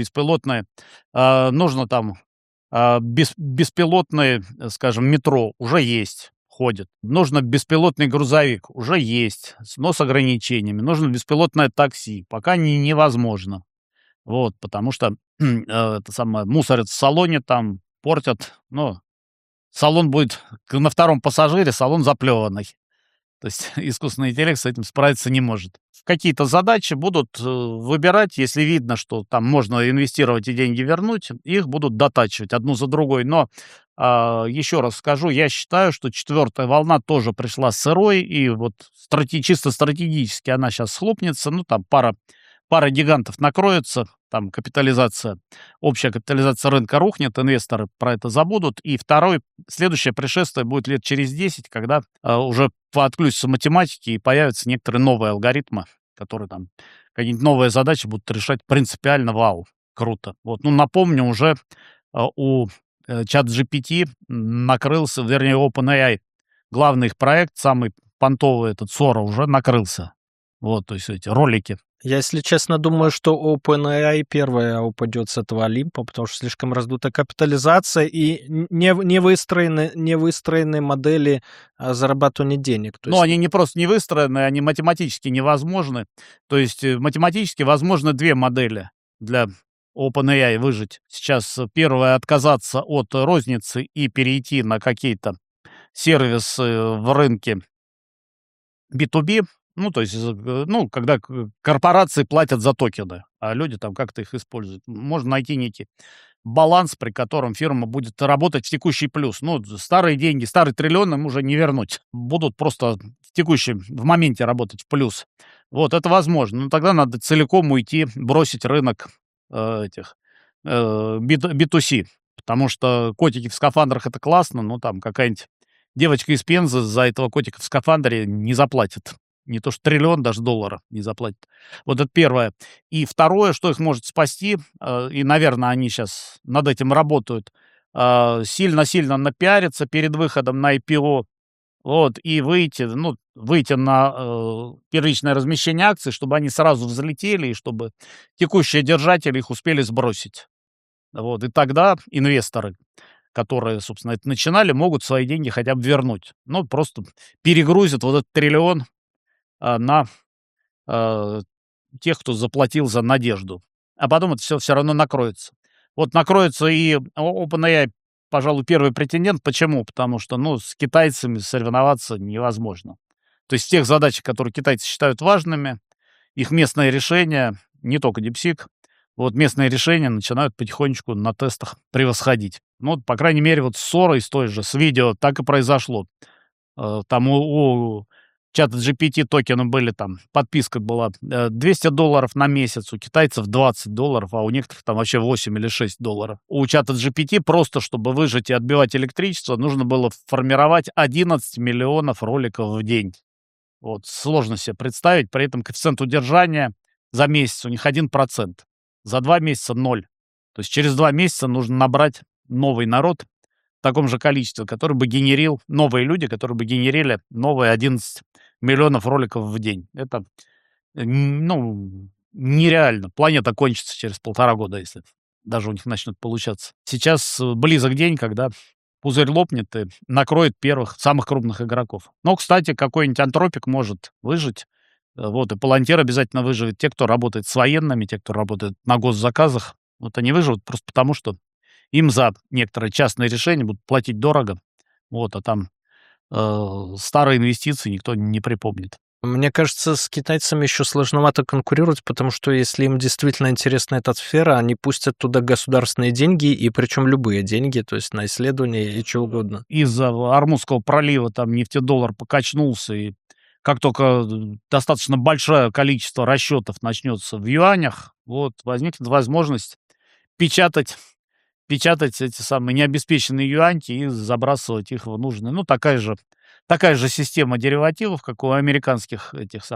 беспилотное, скажем, метро, уже есть, ходит. Нужно беспилотный грузовик, уже есть, но с ограничениями. Нужно беспилотное такси, пока невозможно. Вот, потому что мусорят в салоне, там портят, салон будет на 2-м пассажире, салон заплеванный. То есть искусственный интеллект с этим справиться не может. Какие-то задачи будут выбирать, если видно, что там можно инвестировать и деньги вернуть, их будут дотачивать одну за другой. Но еще раз скажу, я считаю, что 4-я волна тоже пришла сырой, и вот чисто стратегически она сейчас схлопнется. Там пара гигантов накроется, там общая капитализация рынка рухнет, инвесторы про это забудут. И следующее пришествие будет лет через 10, когда уже подключатся математики и появятся некоторые новые алгоритмы, которые там какие-нибудь новые задачи будут решать принципиально вау. Круто. Вот, напомню, уже у ChatGPT накрылся, вернее, OpenAI, главный их проект, самый понтовый, этот Sora, уже накрылся. Вот, то есть эти ролики. Я, если честно, думаю, что OpenAI первая упадет с этого Олимпа, потому что слишком раздута капитализация и не выстроены модели зарабатывания денег. То есть... они не просто не выстроены, они математически невозможны. То есть математически возможны 2 модели для OpenAI выжить. Сейчас первая — отказаться от розницы и перейти на какие-то сервисы в рынке B2B. То есть, когда корпорации платят за токены, а люди там как-то их используют. Можно найти некий баланс, при котором фирма будет работать в текущий плюс. Старые деньги, старый триллион им уже не вернуть. Будут просто в моменте работать в плюс. Вот, это возможно. Но тогда надо целиком уйти, бросить рынок B2C. Потому что котики в скафандрах — это классно, но там какая-нибудь девочка из Пензы за этого котика в скафандре не заплатит. Не то что триллион, даже долларов не заплатит. Вот это первое. И второе, что их может спасти, и, наверное, они сейчас над этим работают, сильно-сильно напиариться перед выходом на IPO, вот, и выйти на первичное размещение акций, чтобы они сразу взлетели, и чтобы текущие держатели их успели сбросить. Вот, и тогда инвесторы, которые, собственно, это начинали, могут свои деньги хотя бы вернуть. Ну, просто перегрузят вот этот триллион на э, тех, кто заплатил за надежду. А потом это все равно накроется. Вот накроется и OpenAI, пожалуй, первый претендент. Почему? Потому что, ну, с китайцами соревноваться невозможно. То есть тех задач, которые китайцы считают важными, их местные решения, не только DeepSeek, вот местные решения начинают потихонечку на тестах превосходить. Ну, вот, по крайней мере, вот с Sora, с той же, с видео так и произошло. Там у чата GPT токена были там, подписка была $200 на месяц, у китайцев $20, а у некоторых там вообще $8 или $6. У чата GPT просто, чтобы выжать и отбивать электричество, нужно было формировать 11 миллионов роликов в день. Вот, сложно себе представить, при этом коэффициент удержания за месяц у них 1%, за 2 месяца 0. То есть через 2 месяца нужно набрать новый народ в таком же количестве, который бы генерил, новые люди, которые бы генерили новые 11 миллионов роликов в день. Это, ну, нереально. Планета кончится через 1,5 года, если даже у них начнет получаться. Сейчас близок день, когда пузырь лопнет и накроет первых, самых крупных игроков. Но, кстати, какой-нибудь антропик может выжить. Вот, и Palantir обязательно выживет. Те, кто работает с военными, те, кто работает на госзаказах, вот они выживут просто потому, что им за некоторые частные решения будут платить дорого. Вот, а там старые инвестиции никто не припомнит. Мне кажется, с китайцами еще сложновато конкурировать, потому что если им действительно интересна эта сфера, они пустят туда государственные деньги, и причем любые деньги, то есть на исследования и что угодно. Из-за Ормузского пролива там нефтедоллар покачнулся, и как только достаточно большое количество расчетов начнется в юанях, вот, возникнет возможность печатать эти самые необеспеченные юаньки и забрасывать их в нужные. Ну, такая же система деривативов, как у американских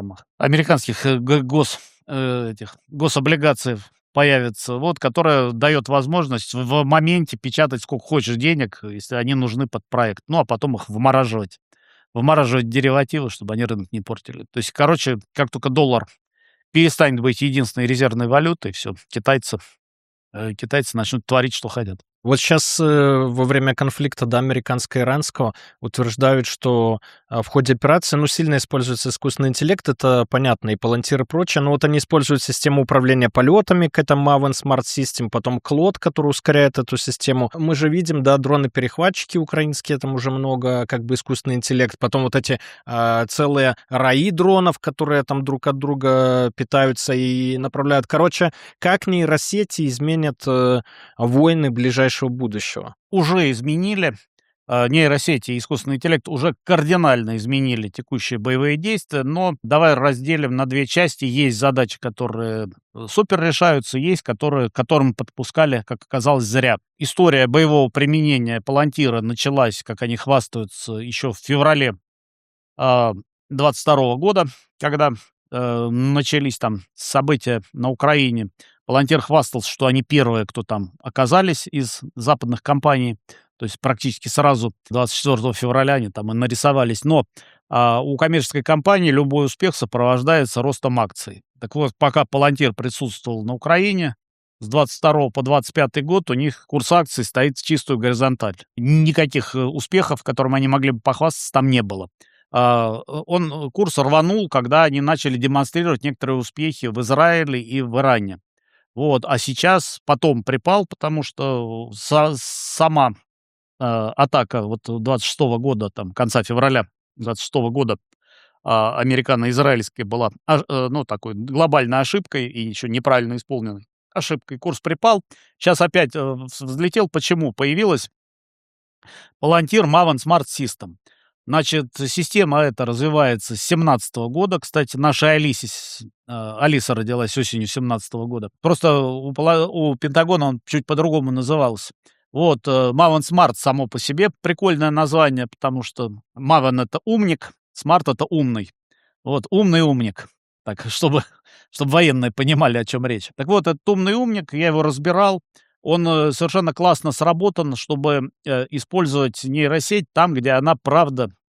гособлигаций появится, вот, которая дает возможность в моменте печатать сколько хочешь денег, если они нужны под проект, ну, а потом их вымораживать деривативы, чтобы они рынок не портили. То есть, короче, как только доллар перестанет быть единственной резервной валютой, все, китайцы начнут творить, что хотят. Вот сейчас во время конфликта, да, американско-иранского утверждают, что в ходе операции, ну, сильно используется искусственный интеллект, это понятно, и Palantir и прочее, но вот они используют систему управления полетами, какая-то Maven Smart System, потом Claude, который ускоряет эту систему. Мы же видим, да, дроны-перехватчики украинские, там уже много, как бы, искусственный интеллект, потом вот эти целые раи дронов, которые там друг от друга питаются и направляют. Короче, как нейросети изменят войны ближайшего будущего? Уже изменили. Нейросети и искусственный интеллект уже кардинально изменили текущие боевые действия, но давай разделим на две части. Есть задачи, которые супер решаются, есть, которым подпускали, как оказалось, зря. История боевого применения Palantir началась, как они хвастаются, еще в феврале 22 года, когда начались там события на Украине. Palantir хвастался, что они первые, кто там оказались из западных компаний. То есть практически сразу 24 февраля они там и нарисовались. Но у коммерческой компании любой успех сопровождается ростом акций. Так вот, пока Palantir присутствовал на Украине, с 22 по 25 год у них курс акций стоит в чистую горизонталь. Никаких успехов, которым они могли бы похвастаться, там не было. Курс рванул, когда они начали демонстрировать некоторые успехи в Израиле и в Иране. Вот, а сейчас потом припал, потому что сама атака вот 26 года, там, конца февраля 26 года, американо-израильская была, ну, такой глобальной ошибкой и еще неправильно исполненной ошибкой. Курс припал. Сейчас опять взлетел. Почему? Появилась Palantir Maven Smart System. Значит, система эта развивается с 2017 года. Кстати, наша Алиса родилась осенью 2017 года. Просто у Пентагона он чуть по-другому назывался. Вот, Maven Smart само по себе прикольное название, потому что Maven — это умник, Smart — это умный. Вот, умный умник. Так, чтобы военные понимали, о чем речь. Так вот, этот умный умник, я его разбирал. Он совершенно классно сработан, чтобы использовать нейросеть там, где она, правда,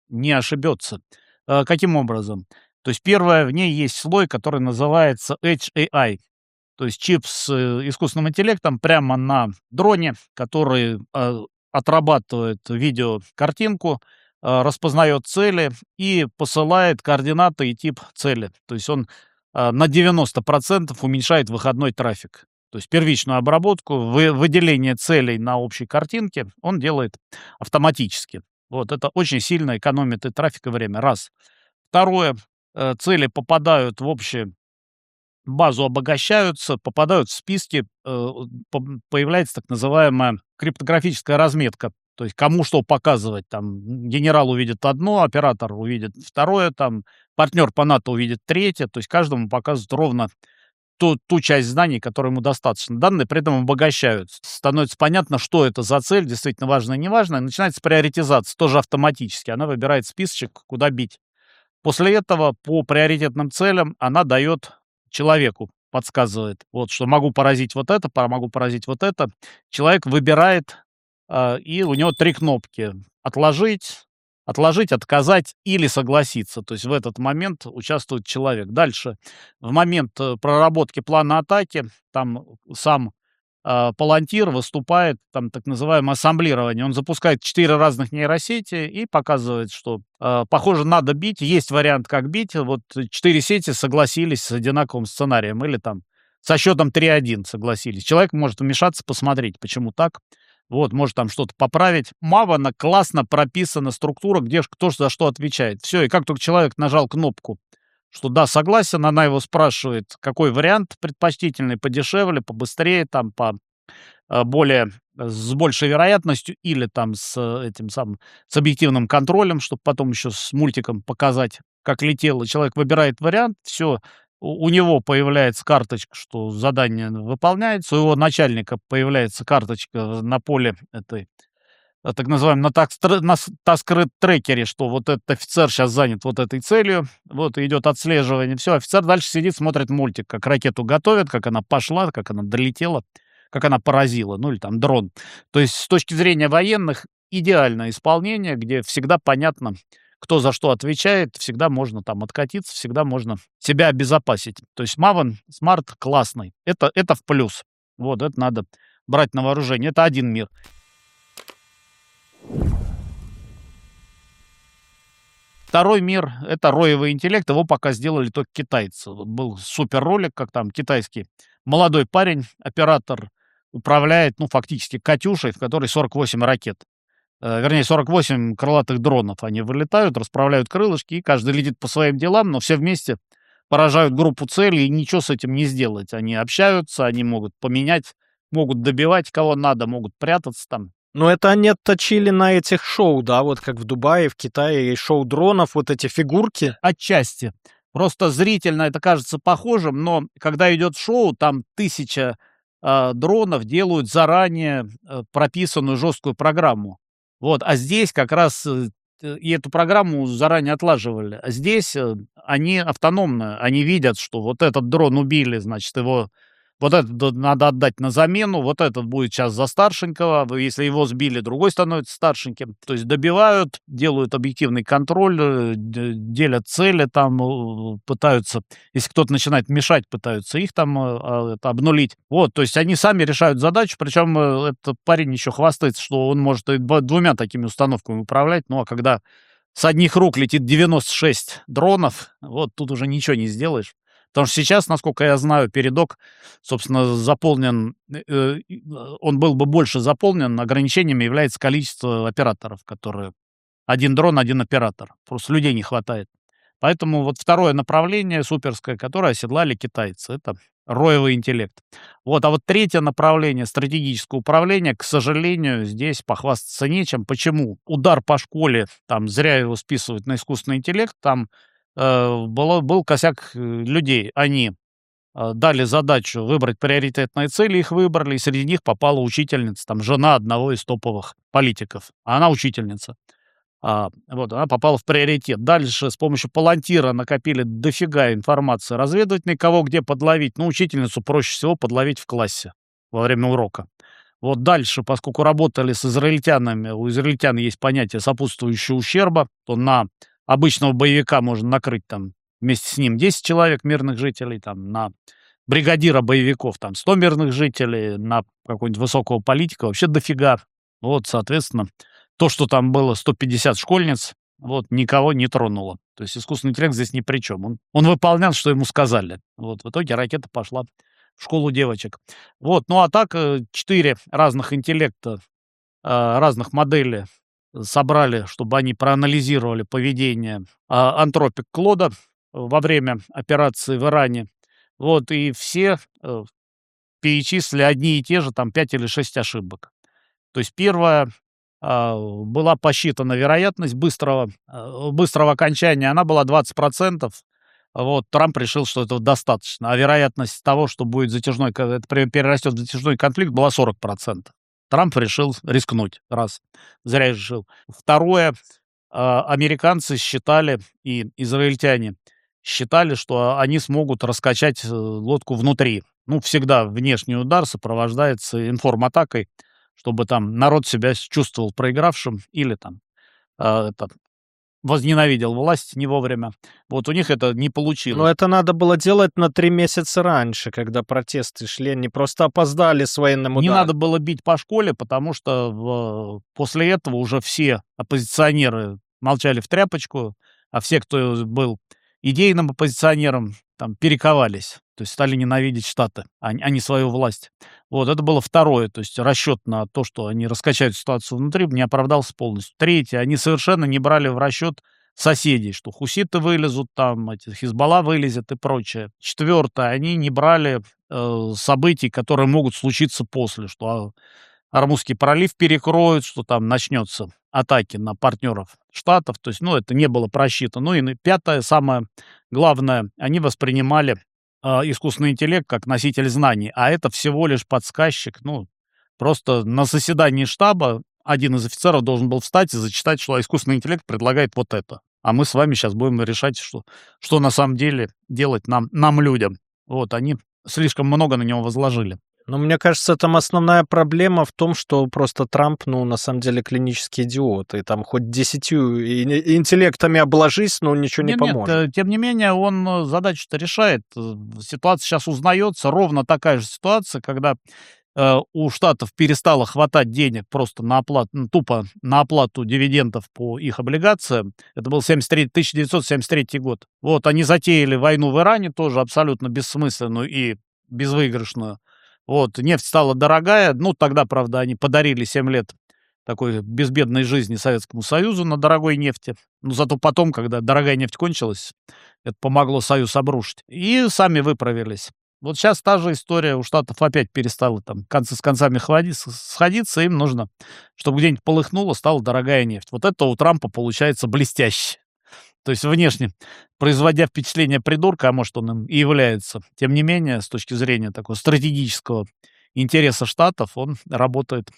не ошибется. Каким образом? То есть первое, в ней есть слой, который называется Edge AI, то есть чип с искусственным интеллектом прямо на дроне, который отрабатывает видеокартинку, распознает цели и посылает координаты и тип цели. То есть он на 90% уменьшает выходной трафик. То есть первичную обработку, выделение целей на общей картинке он делает автоматически. Вот это очень сильно экономит и трафик, и время. Раз. Второе. Цели попадают в общую базу, обогащаются, попадают в списки, появляется так называемая криптографическая разметка. То есть кому что показывать. Там генерал увидит одно, оператор увидит второе, там партнер по НАТО увидит третье. То есть каждому показывают ровно ту часть знаний, которой ему достаточно. Данные при этом обогащаются. Становится понятно, что это за цель, действительно важная и неважная. Начинается приоритизация, тоже автоматически. Она выбирает списочек, куда бить. После этого по приоритетным целям она дает человеку, подсказывает, вот, что могу поразить вот это, могу поразить вот это. Человек выбирает, и у него 3 кнопки: отложить, отказать или согласиться. То есть в этот момент участвует человек. Дальше, в момент проработки плана атаки, там сам Палантир выступает, там так называемое ассемблирование. Он запускает 4 разных нейросети и показывает, что, похоже, надо бить. Есть вариант, как бить. Вот 4 сети согласились с одинаковым сценарием или там со счетом 3-1 согласились. Человек может вмешаться, посмотреть, почему так. Вот, может там что-то поправить. Мавана классно прописана структура, где кто за что отвечает. Все, и как только человек нажал кнопку, что да, согласен, она его спрашивает, какой вариант предпочтительный, подешевле, побыстрее, там, с большей вероятностью или там этим самым, с объективным контролем, чтобы потом еще с мультиком показать, как летело. Человек выбирает вариант, все, у него появляется карточка, что задание выполняется, у его начальника появляется карточка на поле этой, так называемом, на таск-трекере, что вот этот офицер сейчас занят вот этой целью, вот идет отслеживание, все, офицер дальше сидит, смотрит мультик, как ракету готовят, как она пошла, как она долетела, как она поразила, ну или там дрон. То есть с точки зрения военных идеальное исполнение, где всегда понятно, кто за что отвечает, всегда можно там откатиться, всегда можно себя обезопасить. То есть Maven Smart классный, это в плюс. Вот, это надо брать на вооружение, это один мир. Второй мир — это роевый интеллект, его пока сделали только китайцы. Вот был супер ролик, как там китайский молодой парень, оператор, управляет, ну, фактически «Катюшей», в которой 48 ракет. Вернее, 48 крылатых дронов. Они вылетают, расправляют крылышки, и каждый летит по своим делам, но все вместе поражают группу целей, и ничего с этим не сделать. Они общаются, они могут поменять, могут добивать кого надо, могут прятаться там. Но это они отточили на этих шоу, да, вот как в Дубае, в Китае есть шоу дронов, вот эти фигурки. Отчасти. Просто зрительно это кажется похожим, но когда идет шоу, там 1000 дронов делают заранее прописанную жесткую программу. Вот, а здесь как раз и эту программу заранее отлаживали. А здесь они автономно, они видят, что вот этот дрон убили, значит, его вот этот надо отдать на замену, вот этот будет сейчас за старшенького, если его сбили, другой становится старшеньким. То есть добивают, делают объективный контроль, делят цели, там пытаются, если кто-то начинает мешать, пытаются их там обнулить. Вот, то есть они сами решают задачу, причем этот парень еще хвастается, что он может и 2 такими установками управлять, ну а когда с одних рук летит 96 дронов, вот тут уже ничего не сделаешь. Потому что сейчас, насколько я знаю, передок, собственно, заполнен, он был бы больше заполнен, ограничениями является количество операторов, которые... Один дрон, один оператор. Просто людей не хватает. Поэтому вот второе направление суперское, которое оседлали китайцы, это роевый интеллект. Вот, а вот третье направление, стратегическое управление, к сожалению, здесь похвастаться нечем. Почему? Удар по школе, там зря его списывают на искусственный интеллект, там был косяк людей. Они дали задачу выбрать приоритетные цели, их выбрали, и среди них попала учительница, там, жена одного из топовых политиков. А она учительница. Вот, она попала в приоритет. Дальше с помощью Палантира накопили дофига информации разведывательной, кого где подловить. Ну, учительницу проще всего подловить в классе во время урока. Вот дальше, поскольку работали с израильтянами, у израильтян есть понятие сопутствующего ущерба, то на обычного боевика можно накрыть там вместе с ним 10 человек, мирных жителей, там на бригадира боевиков там 100 мирных жителей, на какого-нибудь высокого политика вообще дофига. Вот, соответственно, то, что там было 150 школьниц, вот, никого не тронуло. То есть искусственный интеллект здесь ни при чем. Он выполнял, что ему сказали. Вот, в итоге ракета пошла в школу девочек. Вот, ну а так 4 разных интеллекта, разных модели собрали, чтобы они проанализировали поведение Anthropic Claude во время операции в Иране. Вот, и все перечислили одни и те же, там, 5 или 6 ошибок. То есть первая была посчитана вероятность быстрого окончания, она была 20%. Вот, Трамп решил, что этого достаточно. А вероятность того, что будет затяжной, это перерастет в затяжной конфликт, была 40%. Трамп решил рискнуть, раз. Зря решил. Второе, американцы считали, и израильтяне считали, что они смогут раскачать лодку внутри. Ну, всегда внешний удар сопровождается информатакой, чтобы там народ себя чувствовал проигравшим или там возненавидел власть не вовремя. Вот у них это не Но получилось. это надо было делать на 3 месяца раньше, когда протесты шли. Они просто опоздали с военным Не ударом. надо было бить по школе, потому что после этого уже все оппозиционеры молчали в тряпочку, а все, кто был идейным оппозиционером, там перековались, то есть стали ненавидеть Штаты, а не свою власть. Вот, это было второе, то есть расчет на то, что они раскачают ситуацию внутри, не оправдался полностью. Третье, они совершенно не брали в расчет соседей, что хуситы вылезут, там, Хизбалла вылезет и прочее. Четвертое, они не брали событий, которые могут случиться после, что Армузский пролив перекроют, что там начнется атаки на партнеров Штатов. То есть, ну, это не было просчитано. Ну и пятое, самое главное, они воспринимали искусственный интеллект как носитель знаний, а это всего лишь подсказчик. Ну, просто на заседании штаба один из офицеров должен был встать и зачитать, что искусственный интеллект предлагает вот это. А мы с вами сейчас будем решать, что на самом деле делать нам, людям. Вот, они слишком много на него возложили. Но мне кажется, там основная проблема в том, что просто Трамп, ну, на самом деле, клинический идиот. И там хоть 10 интеллектами обложись, но ничего не поможет. Нет, тем не менее, он задачу-то решает. Ситуация сейчас узнается. Ровно такая же ситуация, когда у Штатов перестало хватать денег просто на оплату, тупо на оплату дивидендов по их облигациям. Это был 1973 год. Вот, они затеяли войну в Иране, тоже абсолютно бессмысленную и безвыигрышную. Вот, нефть стала дорогая. Ну, тогда, правда, они подарили 7 лет такой безбедной жизни Советскому Союзу на дорогой нефти. Но зато потом, когда дорогая нефть кончилась, это помогло Союз обрушить. И сами выправились. Вот сейчас та же история у Штатов опять перестала там концы с концами сходиться. Им нужно, чтобы где-нибудь полыхнуло, стала дорогая нефть. Вот это у Трампа получается блестяще. То есть внешне, производя впечатление придурка, а может он им и является, тем не менее, с точки зрения такого стратегического интереса Штатов, он работает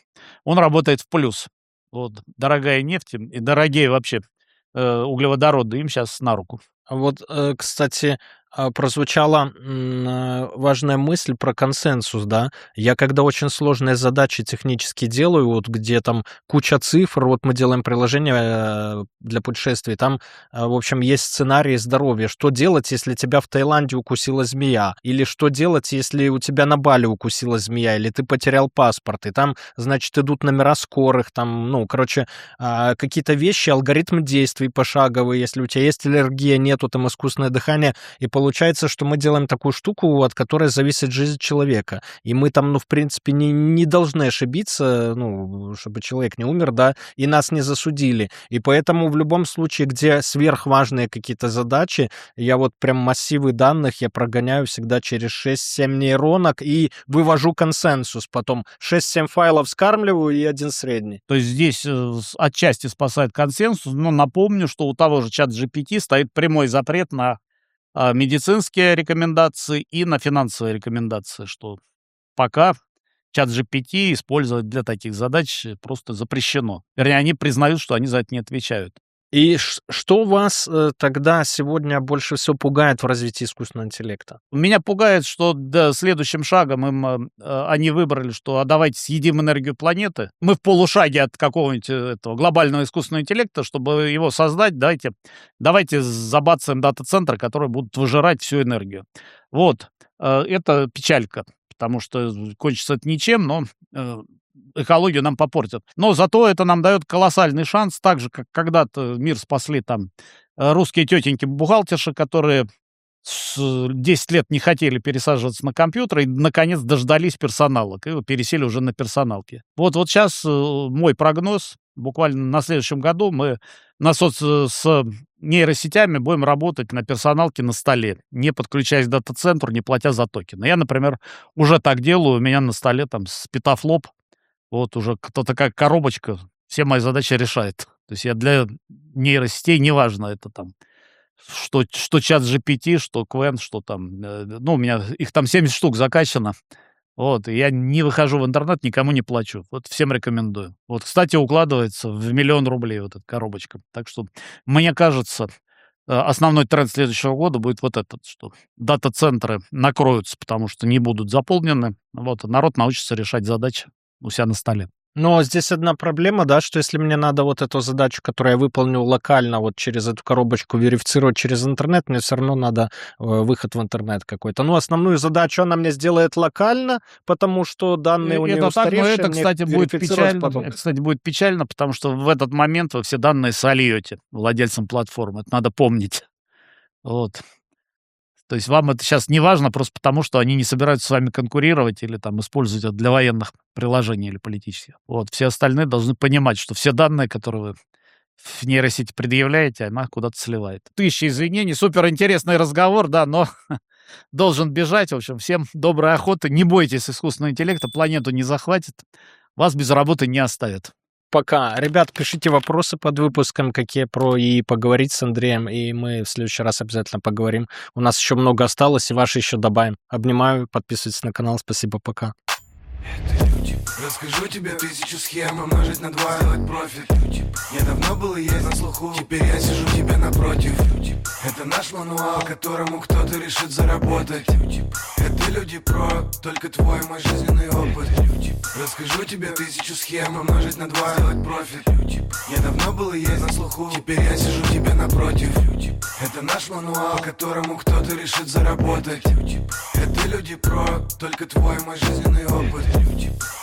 в плюс. Вот, дорогая нефть и дорогие вообще углеводороды им сейчас на руку. Вот, кстати, прозвучала важная мысль про консенсус, да. Я когда очень сложные задачи технически делаю, вот где там куча цифр, вот мы делаем приложение для путешествий, там, в общем, есть сценарии здоровья. Что делать, если тебя в Таиланде укусила змея? Или что делать, если у тебя на Бали укусила змея? Или ты потерял паспорт? И там, значит, идут номера скорых, там, ну, короче, какие-то вещи, алгоритмы действий пошаговые. Если у тебя есть аллергия, нету там искусственное дыхание, и получается, что мы делаем такую штуку, от которой зависит жизнь человека. И мы там, ну, в принципе, не должны ошибиться, ну, чтобы человек не умер, да, и нас не засудили. И поэтому в любом случае, где сверхважные какие-то задачи, я вот прям массивы данных я прогоняю всегда через 6-7 нейронок и вывожу консенсус. Потом 6-7 файлов скармливаю и один средний. То есть здесь отчасти спасает консенсус, но напомню, что у того же ChatGPT стоит прямой запрет на медицинские рекомендации и на финансовые рекомендации, что пока ChatGPT использовать для таких задач просто запрещено. Вернее, они признают, что они за это не отвечают. И что вас тогда сегодня больше всего пугает в развитии искусственного интеллекта? Меня пугает, что следующим шагом они выбрали, что давайте съедим энергию планеты. Мы в полушаге от какого-нибудь этого глобального искусственного интеллекта, чтобы его создать, давайте забацаем дата-центры, которые будут выжирать всю энергию. Вот, это печалька, потому что кончится это ничем, но экологию нам попортят. Но зато это нам дает колоссальный шанс, так же, как когда-то мир спасли там русские тетеньки-бухгалтерши, которые 10 лет не хотели пересаживаться на компьютер и, наконец, дождались персоналок и пересели уже на персоналки. Вот сейчас мой прогноз. Буквально на следующем году мы с нейросетями будем работать на персоналке на столе, не подключаясь к дата-центру, не платя за токены. Я, например, уже так делаю. У меня на столе там спитафлоп. Вот уже кто-то как коробочка все мои задачи решает. То есть я для нейросетей, неважно, это там, что чат GPT, что Qwen, что там, у меня их там 70 штук закачано. Вот, и я не выхожу в интернет, никому не плачу. Вот всем рекомендую. Вот, кстати, укладывается в 1 000 000 рублей вот эта коробочка. Так что, мне кажется, основной тренд следующего года будет вот этот, что дата-центры накроются, потому что не будут заполнены. Вот, народ научится решать задачи у себя на столе. Но здесь одна проблема, да, что если мне надо вот эту задачу, которую я выполню локально, вот через эту коробочку верифицировать через интернет, мне все равно надо выход в интернет какой-то. Ну, основную задачу она мне сделает локально, потому что данные у нее устаревшие. Это, кстати, будет печально. Это, кстати, будет печально, потому что в этот момент вы все данные сольете владельцам платформы. Это надо помнить. Вот. То есть вам это сейчас не важно просто потому, что они не собираются с вами конкурировать или там использовать это для военных приложений или политических. Вот. Все остальные должны понимать, что все данные, которые вы в нейросети предъявляете, она куда-то сливает. 1000 извинений, суперинтересный разговор, да, но должен бежать. В общем, всем доброй охоты. Не бойтесь искусственного интеллекта, планету не захватит, вас без работы не оставят. Пока. Ребят, пишите вопросы под выпуском, какие про ИИ поговорить с Андреем, и мы в следующий раз обязательно поговорим. У нас еще много осталось, и ваши еще добавим. Обнимаю, подписывайтесь на канал. Спасибо, пока. Это люди. Расскажу тебе 1000 схем, умножить на 2, сделать профит. Я давно был и есть на слуху, теперь я сижу тебе напротив. Это наш мануал, которому кто-то решит заработать. Это люди про, только твой мой жизненный опыт. Расскажу тебе 1000 схем, умножить на 2, сделать профит. Я давно был и есть на слуху, теперь я сижу тебе напротив. Это наш мануал, которому кто-то решит заработать. Это люди про, только твой мой жизненный опыт.